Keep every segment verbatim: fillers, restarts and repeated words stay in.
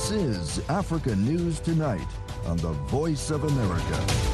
This is Africa News Tonight on the Voice of America.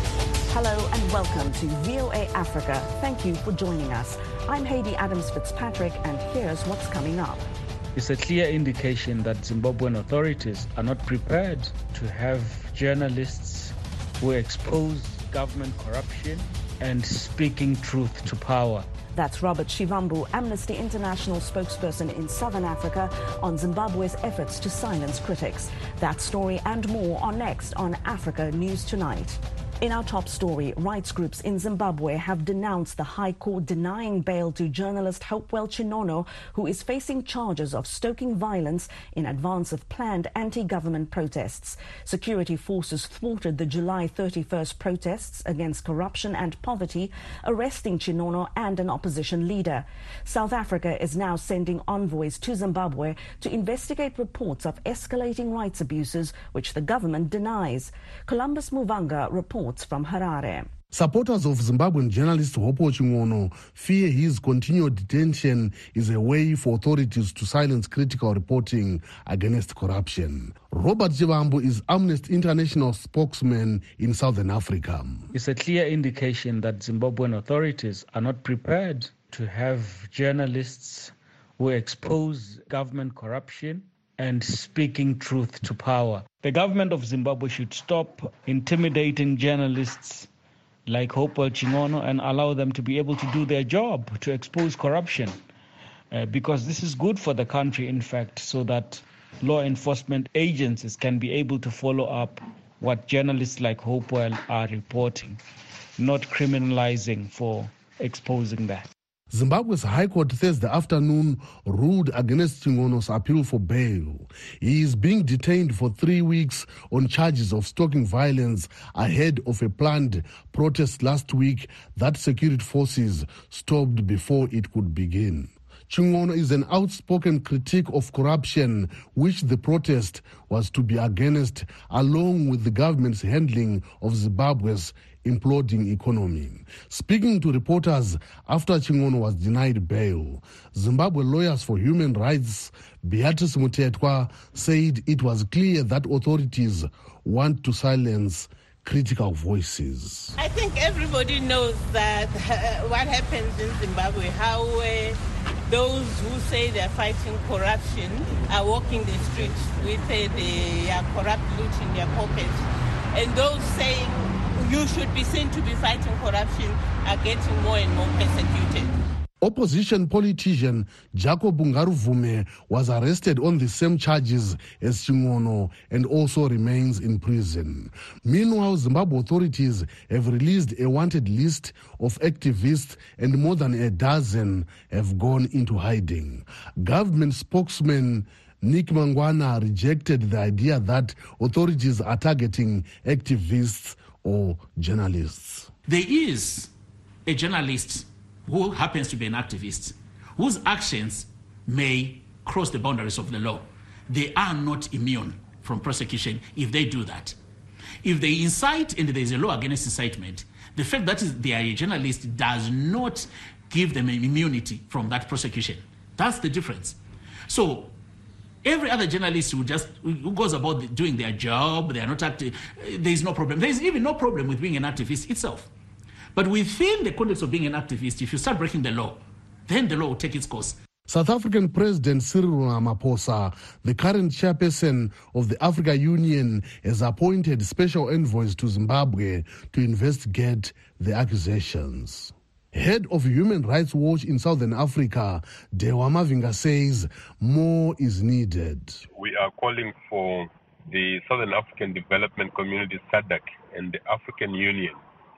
Hello and welcome to V O A Africa. Thank you for joining us. I'm Haiti Adams Fitzpatrick, and here's what's coming up. It's a clear indication that Zimbabwean authorities are not prepared to have journalists who expose government corruption and speaking truth to power. That's Robert Shivambu, Amnesty International spokesperson in Southern Africa, on Zimbabwe's efforts to silence critics. That story and more are next on Africa News Tonight. In our top story, rights groups in Zimbabwe have denounced the High Court denying bail to journalist Hopewell Chinono, who is facing charges of stoking violence in advance of planned anti-government protests. Security forces thwarted the July thirty-first protests against corruption and poverty, arresting Chinono and an opposition leader. South Africa is now sending envoys to Zimbabwe to investigate reports of escalating rights abuses, which the government denies. Columbus Muvanga reports from Harare. Supporters of Zimbabwean journalist Hopewell Chinono fear his continued detention is a way for authorities to silence critical reporting against corruption. Robert Shivambu is Amnesty International spokesman in Southern Africa. It's a clear indication that Zimbabwean authorities are not prepared to have journalists who expose government corruption and speaking truth to power. The government of Zimbabwe should stop intimidating journalists like Hopewell Chinono and allow them to be able to do their job, to expose corruption, uh, because this is good for the country, in fact, so that law enforcement agencies can be able to follow up what journalists like Hopewell are reporting, not criminalizing for exposing that. Zimbabwe's High Court Thursday afternoon ruled against Chinono's appeal for bail. He is being detained for three weeks on charges of stoking violence ahead of a planned protest last week that security forces stopped before it could begin. Chinono is an outspoken critic of corruption, which the protest was to be against, along with the government's handling of Zimbabwe's imploding economy. Speaking to reporters after Chinono was denied bail, Zimbabwe Lawyers for Human Rights Beatrice Mutetwa said it was clear that authorities want to silence critical voices. I think everybody knows that uh, what happens in Zimbabwe, how uh, those who say they're fighting corruption are walking the streets with uh, their corrupt loot in their pockets, and those saying you should be seen to be fighting corruption are getting more and more persecuted. Opposition politician Jacob Ngaruvume was arrested on the same charges as Chinono and also remains in prison. Meanwhile, Zimbabwe authorities have released a wanted list of activists, and more than a dozen have gone into hiding. Government spokesman Nick Mangwana rejected the idea that authorities are targeting activists or journalists. There is a journalist who happens to be an activist, whose actions may cross the boundaries of the law. They are not immune from prosecution if they do that. If they incite and there is a law against incitement, the fact that they are a journalist does not give them immunity from that prosecution. That's the difference. So every other journalist who just who goes about doing their job, they are not active, there is no problem. There is even no problem with being an activist itself. But within the context of being an activist, if you start breaking the law, then the law will take its course. South African President Cyril Ramaphosa, the current chairperson of the Africa Union, has appointed special envoys to Zimbabwe to investigate the accusations. Head of Human Rights Watch in Southern Africa, Dewa Mavinga, says more is needed. We are calling for the Southern African Development Community, S A D C, and the African Union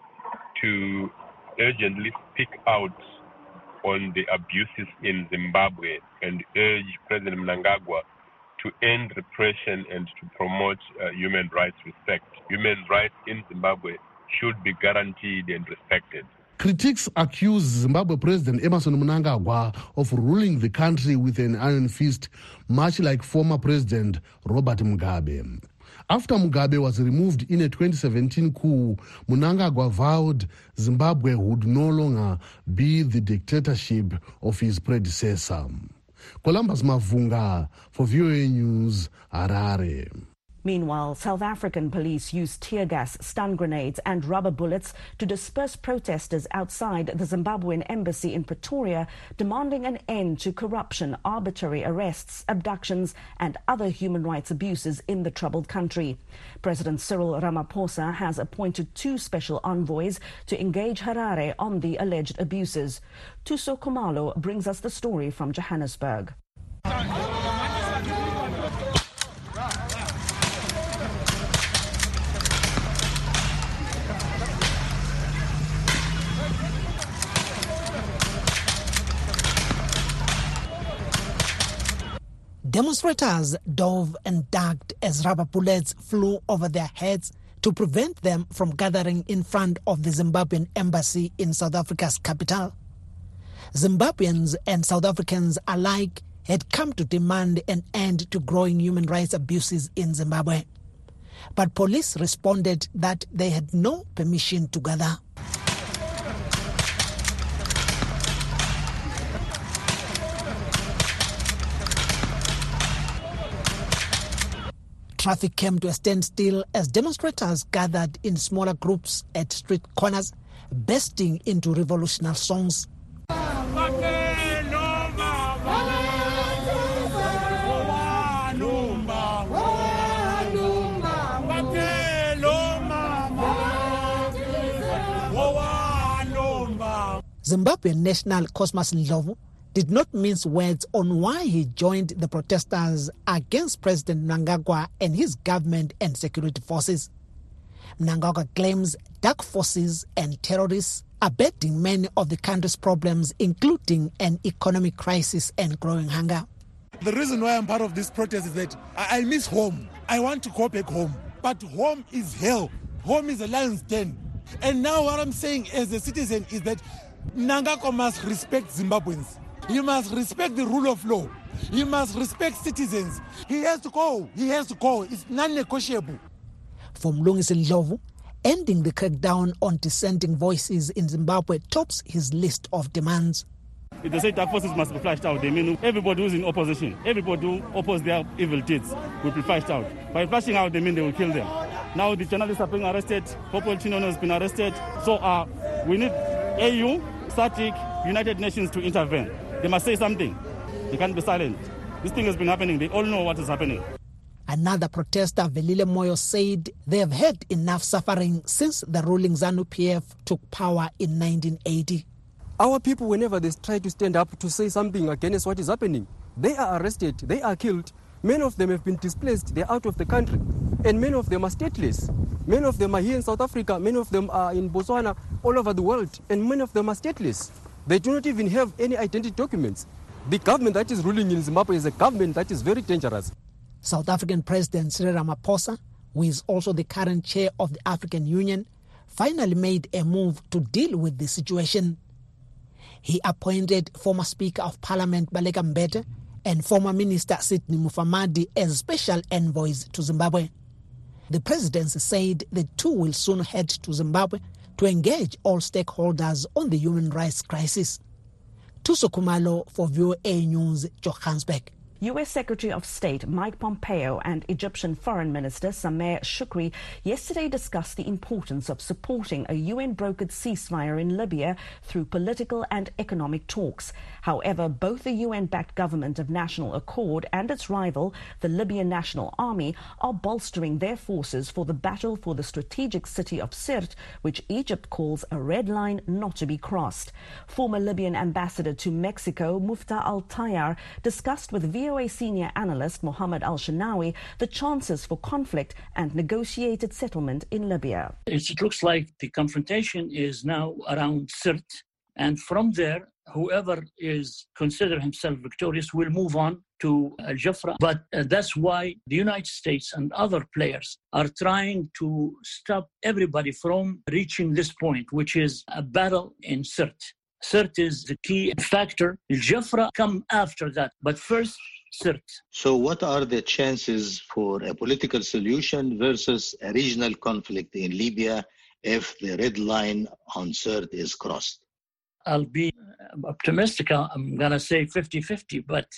to urgently speak out on the abuses in Zimbabwe and urge President Mnangagwa to end repression and to promote uh, human rights respect. Human rights in Zimbabwe should be guaranteed and respected. Critics accuse Zimbabwe President Emmerson Mnangagwa of ruling the country with an iron fist, much like former President Robert Mugabe. After Mugabe was removed in a twenty seventeen coup, Mnangagwa vowed Zimbabwe would no longer be the dictatorship of his predecessor. Columbus Mavunga for V O A News, Harare. Meanwhile, South African police used tear gas, stun grenades and rubber bullets to disperse protesters outside the Zimbabwean embassy in Pretoria, demanding an end to corruption, arbitrary arrests, abductions and other human rights abuses in the troubled country. President Cyril Ramaphosa has appointed two special envoys to engage Harare on the alleged abuses. Tuso Khumalo brings us the story from Johannesburg. Demonstrators dove and ducked as rubber bullets flew over their heads to prevent them from gathering in front of the Zimbabwean embassy in South Africa's capital. Zimbabweans and South Africans alike had come to demand an end to growing human rights abuses in Zimbabwe. But police responded that they had no permission to gather. Traffic came to a standstill as demonstrators gathered in smaller groups at street corners, bursting into revolutionary songs. Zimbabwean national Cosmas Ndlovu did not mince words on why he joined the protesters against President Mnangagwa and his government and security forces. Mnangagwa claims dark forces and terrorists are bedding many of the country's problems, including an economic crisis and growing hunger. The reason why I'm part of this protest is that I miss home. I want to go back home. But home is hell. Home is a lion's den. And now what I'm saying as a citizen is that Mnangagwa must respect Zimbabweans. He must respect the rule of law. He must respect citizens. He has to go. He has to go. It's non-negotiable. For Mlungisi Ndlovu, ending the crackdown on dissenting voices in Zimbabwe tops his list of demands. If they say dark forces must be flushed out, they mean everybody who's in opposition, everybody who opposes their evil deeds will be flushed out. By flushing out, they mean they will kill them. Now the journalists are being arrested, Popol Chinono has been arrested. So uh, we need A U, SADC, United Nations to intervene. They must say something. They can't be silent. This thing has been happening. They all know what is happening. Another protester, Velile Moyo, said they have had enough suffering since the ruling ZANU P F took power in nineteen eighty. Our people, whenever they try to stand up to say something against what is happening, they are arrested, they are killed. Many of them have been displaced, they're out of the country. And many of them are stateless. Many of them are here in South Africa, many of them are in Botswana, all over the world, and many of them are stateless. They do not even have any identity documents. The government that is ruling in Zimbabwe is a government that is very dangerous. South African President Cyril Ramaphosa, who is also the current chair of the African Union, finally made a move to deal with the situation. He appointed former Speaker of Parliament Baleka Mbete and former Minister Sidney Mufamadi as special envoys to Zimbabwe. The presidency said the two will soon head to Zimbabwe to engage all stakeholders on the human rights crisis. Tuso Khumalo for V O A News, Johannesburg. U S Secretary of State Mike Pompeo and Egyptian Foreign Minister Sameh Shoukry yesterday discussed the importance of supporting a U N-brokered ceasefire in Libya through political and economic talks. However, both the U N-backed Government of National Accord and its rival, the Libyan National Army, are bolstering their forces for the battle for the strategic city of Sirte, which Egypt calls a red line not to be crossed. Former Libyan ambassador to Mexico, Muftah Al-Tayyar, discussed with V O A senior analyst Mohammed Al-Shanawi the chances for conflict and negotiated settlement in Libya. It looks like the confrontation is now around Sirte, and from there, whoever is consider himself victorious will move on to Al Jafra. But uh, that's why the United States and other players are trying to stop everybody from reaching this point, which is a battle in Sirte. Sirte is the key factor. Al Jafra come after that, but first Sirte. So what are the chances for a political solution versus a regional conflict in Libya if the red line on Sirte is crossed? I'll be optimistic. I'm going to say fifty-fifty, but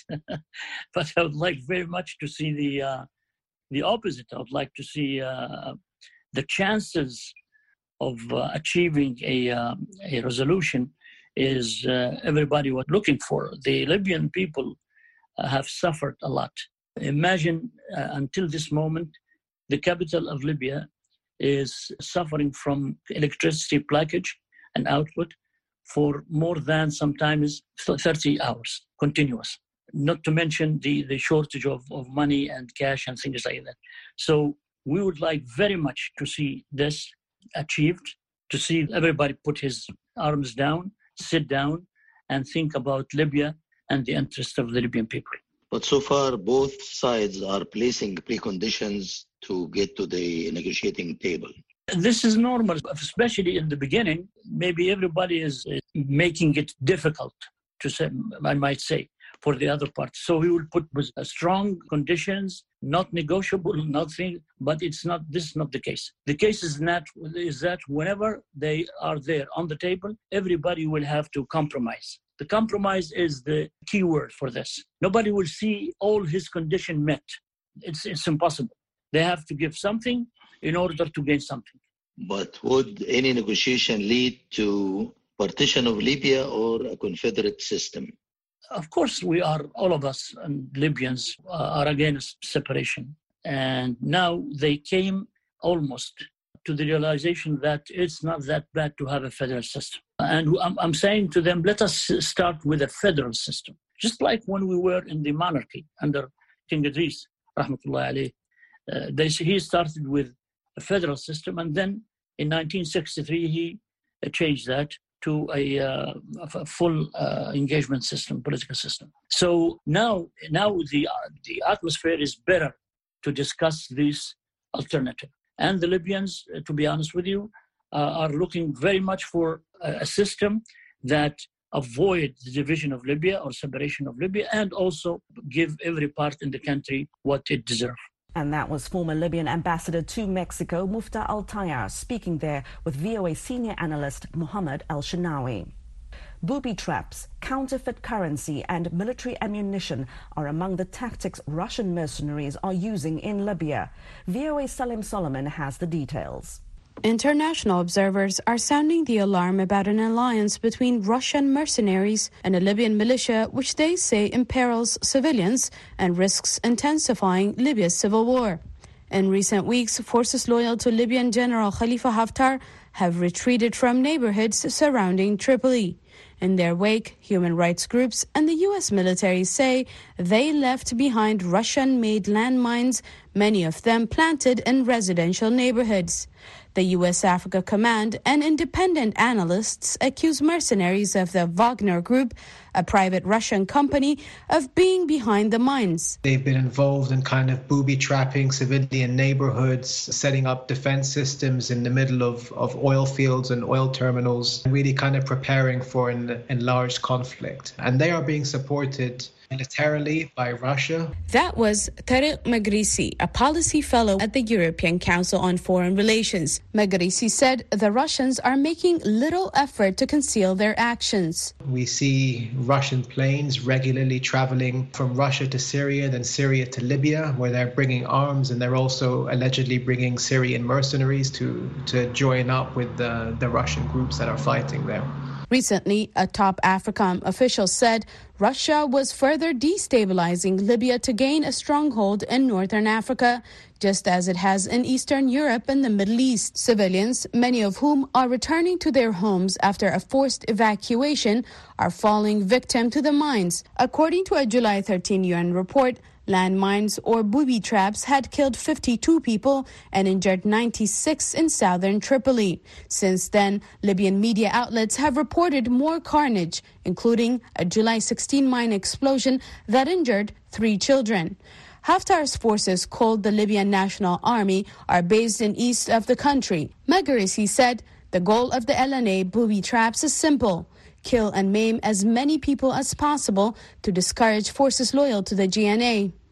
but I would like very much to see the uh, the opposite. I would like to see uh, the chances of uh, achieving a, uh, a resolution is uh, everybody was looking for. The Libyan people uh, have suffered a lot. Imagine uh, until this moment, the capital of Libya is suffering from electricity blockage and output for more than sometimes thirty hours continuous, not to mention the, the shortage of, of money and cash and things like that. So we would like very much to see this achieved, to see everybody put his arms down, sit down, and think about Libya and the interest of the Libyan people. But so far, both sides are placing preconditions to get to the negotiating table. This is normal, especially in the beginning. Maybe everybody is making it difficult, to say, I might say, for the other part. So we will put strong conditions, not negotiable, nothing, but it's not. This is not the case. The case is not is that whenever they are there on the table, everybody will have to compromise. The compromise is the key word for this. Nobody will see all his condition met. It's it's impossible. They have to give something in order to gain something. But would any negotiation lead to partition of Libya or a confederate system? Of course, we are, all of us and Libyans uh, are against separation. And now they came almost to the realization that it's not that bad to have a federal system. And I'm, I'm saying to them, let us start with a federal system. Just like when we were in the monarchy under King Idris, rahmatullahi alayh, uh, they, he started with a federal system, and then in nineteen sixty-three, he uh, changed that to a, uh, a full uh, engagement system, political system. So now, now the uh, the atmosphere is better to discuss this alternative. And the Libyans, uh, to be honest with you, uh, are looking very much for a, a system that avoid the division of Libya or separation of Libya, and also give every part in the country what it deserves. And that was former Libyan ambassador to Mexico, Mufta Al-Tayyar, speaking there with V O A senior analyst Mohammed El-Shinawi. Booby traps, counterfeit currency and military ammunition are among the tactics Russian mercenaries are using in Libya. V O A's Salim Solomon has the details. International observers are sounding the alarm about an alliance between Russian mercenaries and a Libyan militia, which they say imperils civilians and risks intensifying Libya's civil war. In recent weeks, forces loyal to Libyan General Khalifa Haftar have retreated from neighborhoods surrounding Tripoli. In their wake, human rights groups and the U S military say they left behind Russian-made landmines, many of them planted in residential neighborhoods. The U S Africa Command and independent analysts accuse mercenaries of the Wagner Group, a private Russian company, of being behind the mines. They've been involved in kind of booby-trapping civilian neighborhoods, setting up defense systems in the middle of, of oil fields and oil terminals, really kind of preparing for an enlarged conflict. And they are being supported militarily by Russia. That was Tariq Maghrisi, a policy fellow at the European Council on Foreign Relations. Maghrisi said the Russians are making little effort to conceal their actions. We see Russian planes regularly traveling from Russia to Syria, then Syria to Libya, where they're bringing arms, and they're also allegedly bringing Syrian mercenaries to, to join up with the, the Russian groups that are fighting there. Recently, a top AFRICOM official said Russia was further destabilizing Libya to gain a stronghold in northern Africa, just as it has in Eastern Europe and the Middle East. Civilians, many of whom are returning to their homes after a forced evacuation, are falling victim to the mines. According to a July thirteenth U N report, landmines or booby traps had killed fifty-two people and injured ninety-six in southern Tripoli. Since then, Libyan media outlets have reported more carnage, including a July sixteenth mine explosion that injured three children. Haftar's forces, called the Libyan National Army, are based in east of the country. Maghrisi said the goal of the L N A booby traps is simple: kill and maim as many people as possible to discourage forces loyal to the G N A.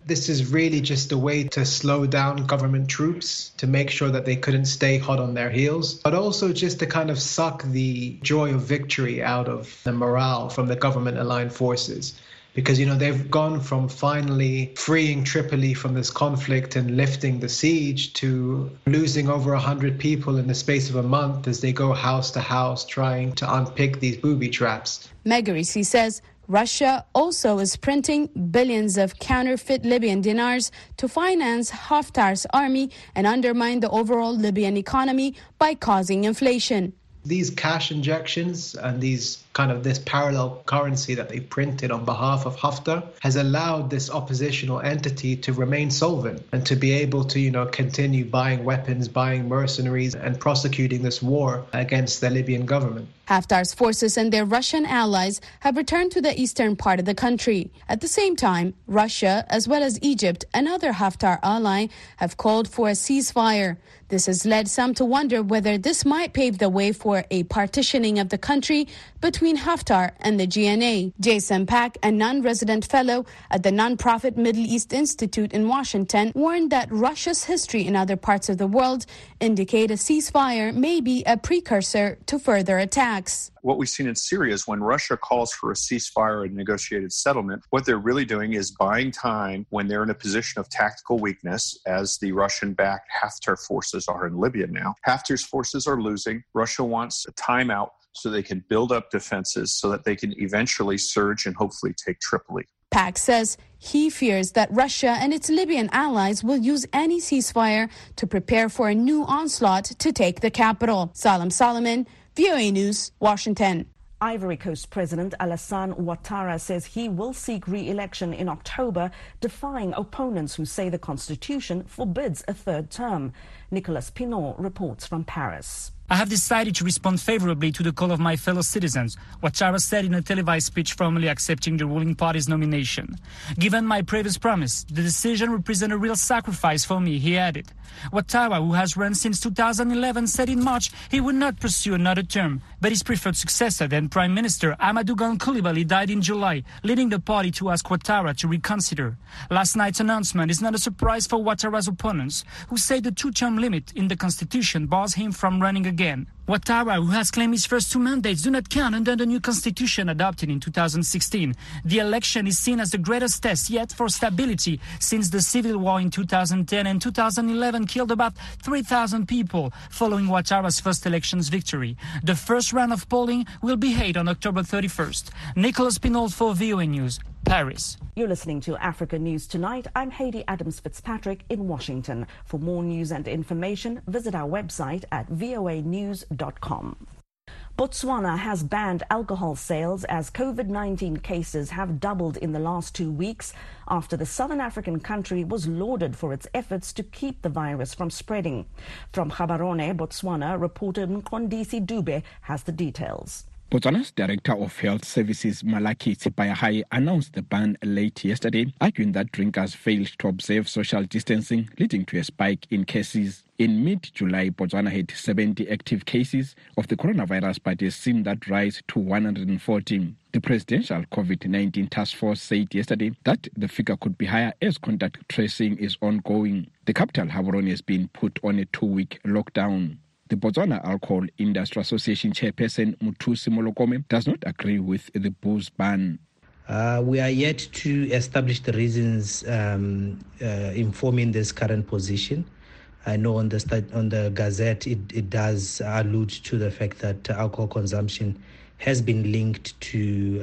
This is really just a way to slow down government troops, to make sure that they couldn't stay hot on their heels, but also just to kind of suck the joy of victory out of the morale from the government-aligned forces. Because, you know, they've gone from finally freeing Tripoli from this conflict and lifting the siege to losing over one hundred people in the space of a month as they go house to house trying to unpick these booby traps. Megarisi says Russia also is printing billions of counterfeit Libyan dinars to finance Haftar's army and undermine the overall Libyan economy by causing inflation. These cash injections and these kind of this parallel currency that they printed on behalf of Haftar has allowed this oppositional entity to remain solvent and to be able to, you know, continue buying weapons, buying mercenaries and prosecuting this war against the Libyan government. Haftar's forces and their Russian allies have returned to the eastern part of the country. At the same time, Russia, as well as Egypt, another Haftar ally, have called for a ceasefire. This has led some to wonder whether this might pave the way for a partitioning of the country between Haftar and the G N A. Jason Pack, a non-resident fellow at the nonprofit Middle East Institute in Washington, warned that Russia's history in other parts of the world indicate a ceasefire may be a precursor to further attacks. What we've seen in Syria is when Russia calls for a ceasefire and negotiated settlement, what they're really doing is buying time when they're in a position of tactical weakness, as the Russian-backed Haftar forces are in Libya now. Haftar's forces are losing. Russia wants a timeout so they can build up defenses so that they can eventually surge and hopefully take Tripoli. Pack says he fears that Russia and its Libyan allies will use any ceasefire to prepare for a new onslaught to take the capital. Salam Solomon, V O A News, Washington. Ivory Coast President Alassane Ouattara says he will seek re-election in October, defying opponents who say the constitution forbids a third term. Nicolas Pinot reports from Paris. I have decided to respond favorably to the call of my fellow citizens, Ouattara said in a televised speech formally accepting the ruling party's nomination. Given my previous promise, the decision represents a real sacrifice for me, he added. Ouattara, who has run since two thousand eleven, said in March he would not pursue another term, but his preferred successor, then Prime Minister Amadou Gon Coulibaly, died in July, leading the party to ask Ouattara to reconsider. Last night's announcement is not a surprise for Ouattara's opponents, who say the two-term limit in the constitution bars him from running again. Again. Ouattara, who has claimed his first two mandates, do not count under the new constitution adopted in two thousand sixteen. The election is seen as the greatest test yet for stability since the civil war in two thousand ten and two thousand eleven killed about three thousand people following Ouattara's first election's victory. The first round of polling will be held on October thirty-first. Nicolas Pinot for V O A News, Paris. You're listening to Africa News Tonight. I'm Hayley Adams-Fitzpatrick in Washington. For more news and information, visit our website at voa news dot com. Botswana has banned alcohol sales as COVID nineteen cases have doubled in the last two weeks after the southern African country was lauded for its efforts to keep the virus from spreading. From Gaborone, Botswana, reporter Mqondisi Dube has the details. Botswana's Director of Health Services, Malaki Tsipayahai, announced the ban late yesterday, arguing that drinkers failed to observe social distancing, leading to a spike in cases. In mid-July, Botswana had seventy active cases of the coronavirus, but has seen that rise to one hundred forty. The Presidential COVID nineteen Task Force said yesterday that the figure could be higher as contact tracing is ongoing. The capital, Gaborone, has been put on a two-week lockdown. The Botswana Alcohol Industry Association chairperson Muthusi Molokome does not agree with the booze ban. Uh, we are yet to establish the reasons um, uh, informing this current position. I know on the st- on the Gazette it, it does allude to the fact that alcohol consumption has been linked to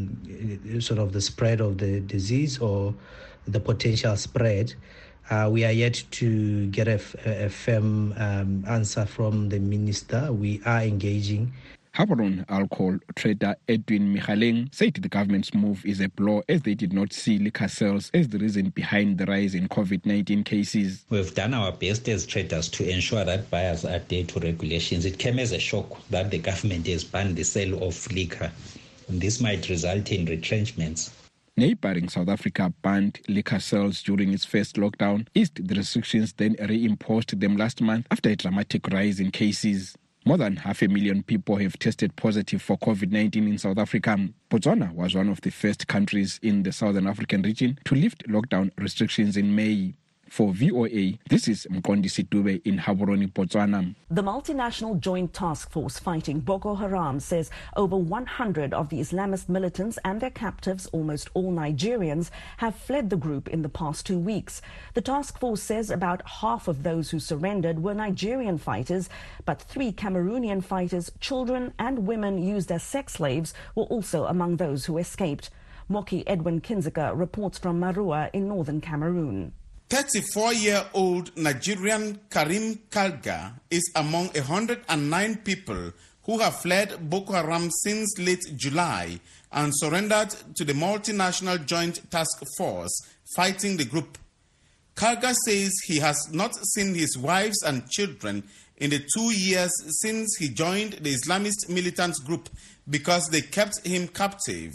um, sort of the spread of the disease or the potential spread. Uh, we are yet to get a, a firm um, answer from the minister. We are engaging. Gaborone alcohol trader Edwin Michaleng said the government's move is a blow as they did not see liquor sales as the reason behind the rise in COVID nineteen cases. We've done our best as traders to ensure that buyers adhere to regulations. It came as a shock that the government has banned the sale of liquor. And this might result in retrenchments. Neighbouring South Africa banned liquor sales during its first lockdown, eased the restrictions, then reimposed them last month after a dramatic rise in cases. More than half a million people have tested positive for COVID nineteen in South Africa. Botswana was one of the first countries in the Southern African region to lift lockdown restrictions in May. For V O A, this is Mqondisi Dube in Gaborone, Botswana. The multinational joint task force fighting Boko Haram says over one hundred of the Islamist militants and their captives, almost all Nigerians, have fled the group in the past two weeks. The task force says about half of those who surrendered were Nigerian fighters, but three Cameroonian fighters, children and women used as sex slaves were also among those who escaped. Moki Edwin Kinzeka reports from Marua in northern Cameroon. thirty-four-year-old Nigerian Karim Kalga is among one hundred nine people who have fled Boko Haram since late July and surrendered to the multinational joint task force fighting the group. Kalga says he has not seen his wives and children in the two years since he joined the Islamist militant group because they kept him captive.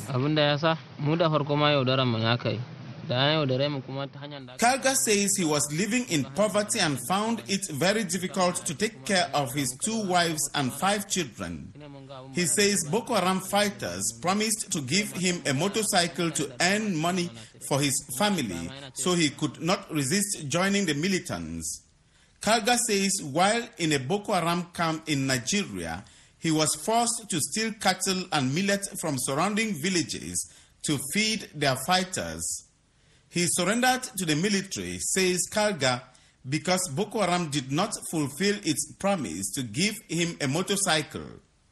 Kalga says he was living in poverty and found it very difficult to take care of his two wives and five children. He says Boko Haram fighters promised to give him a motorcycle to earn money for his family, so he could not resist joining the militants. Kalga says while in a Boko Haram camp in Nigeria, he was forced to steal cattle and millet from surrounding villages to feed their fighters. He surrendered to the military, says Kalga, because Boko Haram did not fulfill its promise to give him a motorcycle.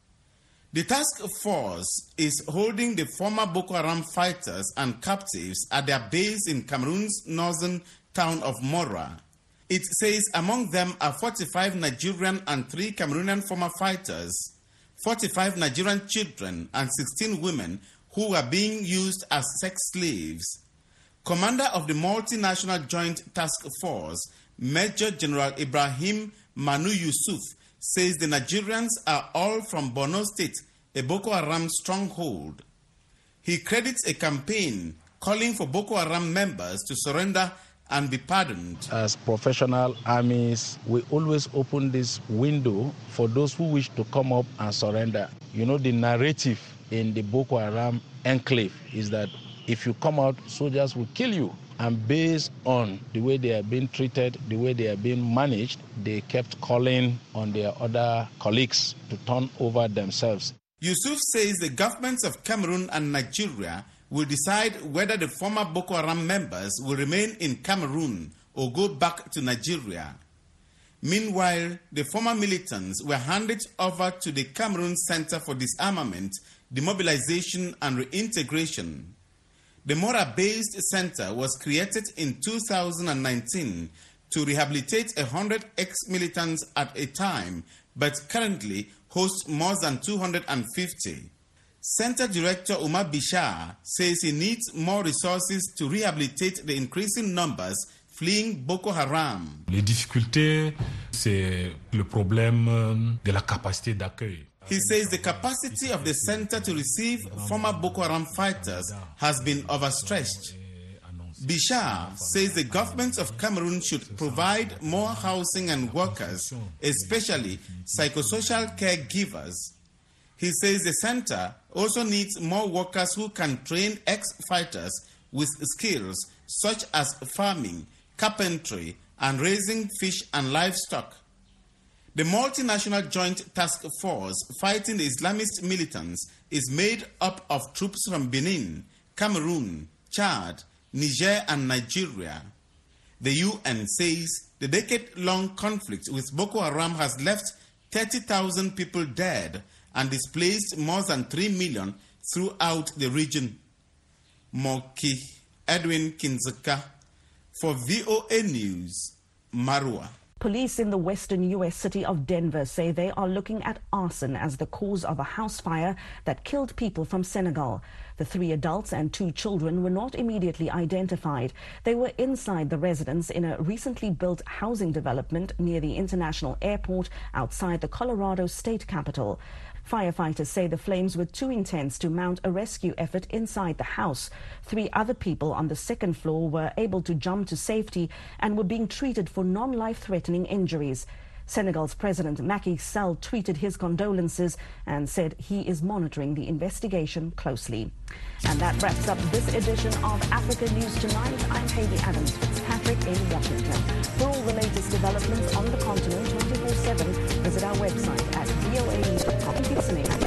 The task force is holding the former Boko Haram fighters and captives at their base in Cameroon's northern town of Mora. It says among them are forty-five Nigerian and three Cameroonian former fighters, forty-five Nigerian children and sixteen women who are being used as sex slaves. Commander of the multinational joint task force, Major General Ibrahim Manu Yusuf, says the Nigerians are all from Borno State, a Boko Haram stronghold. He credits a campaign calling for Boko Haram members to surrender and be pardoned. As professional armies, we always open this window for those who wish to come up and surrender. You know, the narrative in the Boko Haram enclave is that if you come out, soldiers will kill you. And based on the way they are being treated, the way they are being managed, they kept calling on their other colleagues to turn over themselves. Yusuf says the governments of Cameroon and Nigeria will decide whether the former Boko Haram members will remain in Cameroon or go back to Nigeria. Meanwhile, the former militants were handed over to the Cameroon Center for Disarmament, Demobilization and Reintegration. The Mora-based center was created in two thousand nineteen to rehabilitate one hundred ex-militants at a time, but currently hosts more than two hundred fifty. Center Director Umar Bishar says he needs more resources to rehabilitate the increasing numbers fleeing Boko Haram. Les difficultés, c'est le problème de la capacité d'accueil. He says the capacity of the center to receive former Boko Haram fighters has been overstretched. Bishar says the government of Cameroon should provide more housing and workers, especially psychosocial caregivers. He says the center also needs more workers who can train ex-fighters with skills such as farming, carpentry, and raising fish and livestock. The multinational joint task force fighting the Islamist militants is made up of troops from Benin, Cameroon, Chad, Niger, and Nigeria. The U N says the decade-long conflict with Boko Haram has left thirty thousand people dead and displaced more than three million throughout the region. Moki Edwin Kinzeka for V O A News, Marua. Police in the western U S city of Denver say they are looking at arson as the cause of a house fire that killed people from Senegal. The three adults and two children were not immediately identified. They were inside the residence in a recently built housing development near the international airport outside the Colorado state capital. Firefighters say the flames were too intense to mount a rescue effort inside the house. Three other people on the second floor were able to jump to safety and were being treated for non-life-threatening injuries. Senegal's President Macky Sall tweeted his condolences and said he is monitoring the investigation closely. And that wraps up this edition of Africa News Tonight. I'm Hayley Adams Fitzpatrick in Washington. For all the latest developments on the continent twenty-four seven, visit our website at V O A news dot com. Keep listening.